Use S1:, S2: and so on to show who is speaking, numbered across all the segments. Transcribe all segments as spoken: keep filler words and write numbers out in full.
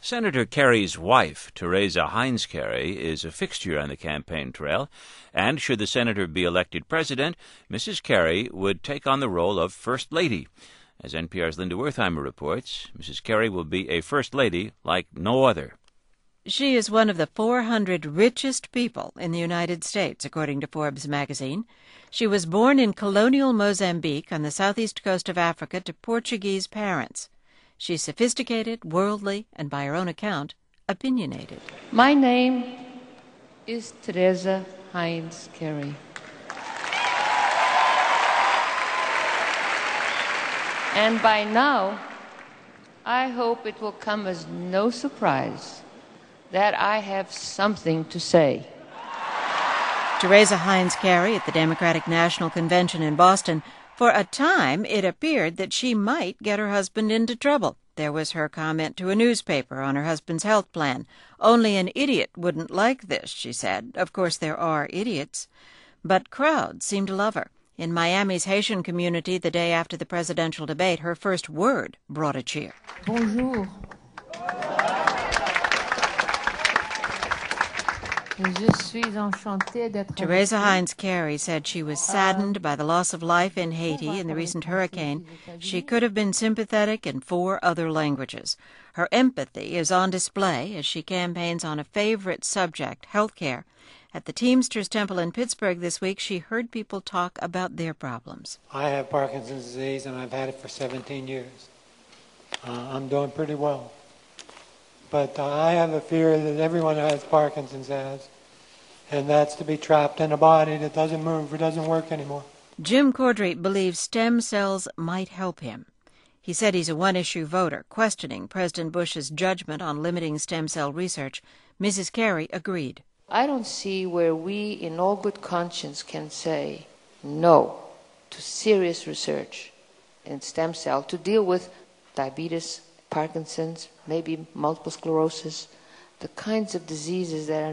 S1: Senator Kerry's wife, Teresa Heinz Kerry, is a fixture on the campaign trail, and should the senator be elected president, Missus Kerry would take on the role of First Lady. As N P R's Linda Wertheimer reports, Missus Kerry will be a First Lady like no other.
S2: She is one of the four hundred richest people in the United States, according to Forbes magazine. She was born in colonial Mozambique on the southeast coast of Africa to Portuguese parents. She's sophisticated, worldly, and by her own account, opinionated.
S3: My name is Teresa Heinz Kerry. And by now, I hope it will come as no surprise that I have something to say.
S2: Teresa Heinz Kerry at the Democratic National Convention in Boston. For a time, it appeared that she might get her husband into trouble. There was her comment to a newspaper on her husband's health plan. Only an idiot wouldn't like this, she said. Of course, there are idiots. But crowds seem to love her. In Miami's Haitian community the day after the presidential debate, her first word brought a cheer.
S3: Bonjour.
S2: Teresa Heinz Kerry said she was saddened by the loss of life in Haiti in the recent hurricane. She could have been sympathetic in four other languages. Her empathy is on display as she campaigns on a favorite subject, health care. At the Teamsters Temple in Pittsburgh this week, she heard people talk about their problems.
S4: I have Parkinson's disease, and I've had it for seventeen years. Uh, I'm doing pretty well. But uh, I have a fear that everyone who has Parkinson's has, and that's to be trapped in a body that doesn't move or doesn't work anymore.
S2: Jim Cordry believes stem cells might help him. He said he's a one-issue voter, questioning President Bush's judgment on limiting stem cell research. Missus Kerry agreed.
S3: I don't see where we, in all good conscience, can say no to serious research in stem cell to deal with diabetes, Parkinson's, maybe multiple sclerosis, the kinds of diseases that are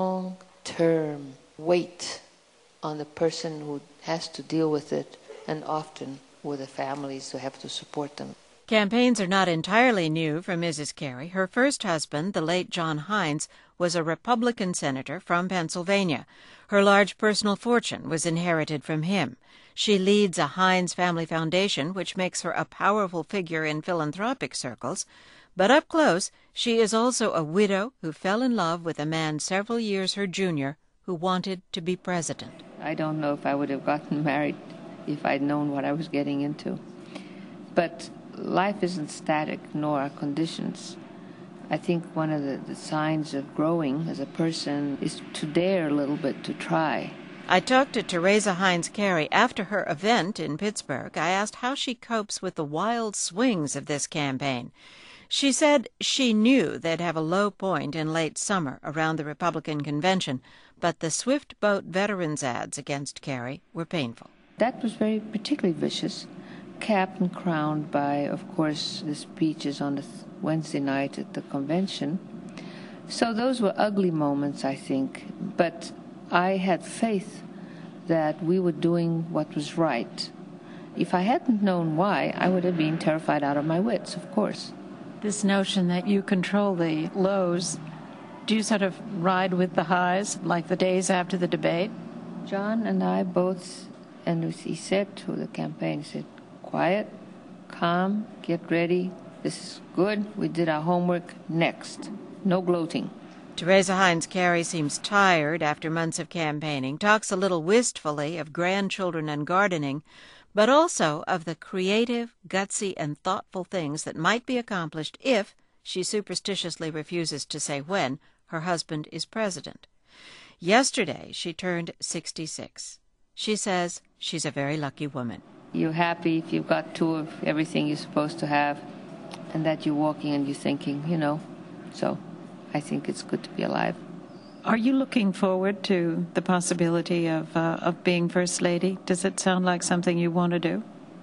S3: long-term weight on the person who has to deal with it, and often with the families who have to support them.
S2: Campaigns are not entirely new for Missus Kerry. Her first husband, the late John Heinz, was a Republican senator from Pennsylvania. Her large personal fortune was inherited from him. She leads a Heinz Family Foundation, which makes her a powerful figure in philanthropic circles. But up close, she is also a widow who fell in love with a man several years her junior who wanted to be president.
S3: I don't know if I would have gotten married if I'd known what I was getting into. But life isn't static, nor are conditions. I think one of the, the signs of growing as a person is to dare a little bit, to try.
S2: I talked to Teresa Heinz Kerry after her event in Pittsburgh. I asked how she copes with the wild swings of this campaign. She said she knew they'd have a low point in late summer around the Republican convention, but the Swift Boat veterans ads against Kerry were painful.
S3: That was very particularly vicious, capped and crowned by, of course, the speeches on the th- Wednesday night at the convention. So those were ugly moments, I think, but I had faith that we were doing what was right. If I hadn't known why, I would have been terrified out of my wits, of course.
S5: This notion that you control the lows, do you sort of ride with the highs, like the days after the debate?
S3: John and I both, and he said to the campaign, he said, quiet, calm, get ready. This is good. We did our homework. Next. No gloating.
S2: Teresa Heinz Kerry seems tired after months of campaigning, talks a little wistfully of grandchildren and gardening, but also of the creative, gutsy, and thoughtful things that might be accomplished if, she superstitiously refuses to say when, her husband is president. Yesterday, she turned sixty-six. She says she's a very lucky woman.
S3: You're happy if you've got two of everything you're supposed to have, and that you're walking and you're thinking, you know, so I think it's good to be alive.
S5: Are you looking forward to the possibility of uh, of being First Lady? Does it sound like something you want to do?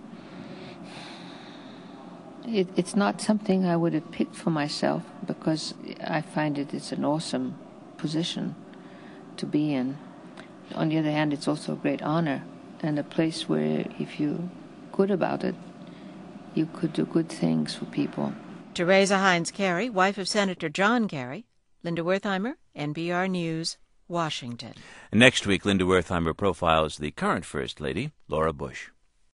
S3: It, it's not something I would have picked for myself, because I find it it's an awesome position to be in. On the other hand, it's also a great honor and a place where, if you're good about it, you could do good things for people.
S2: Teresa Heinz Kerry, wife of Senator John Kerry. Linda Wertheimer, N P R News, Washington.
S1: Next week, Linda Wertheimer profiles the current First Lady, Laura Bush.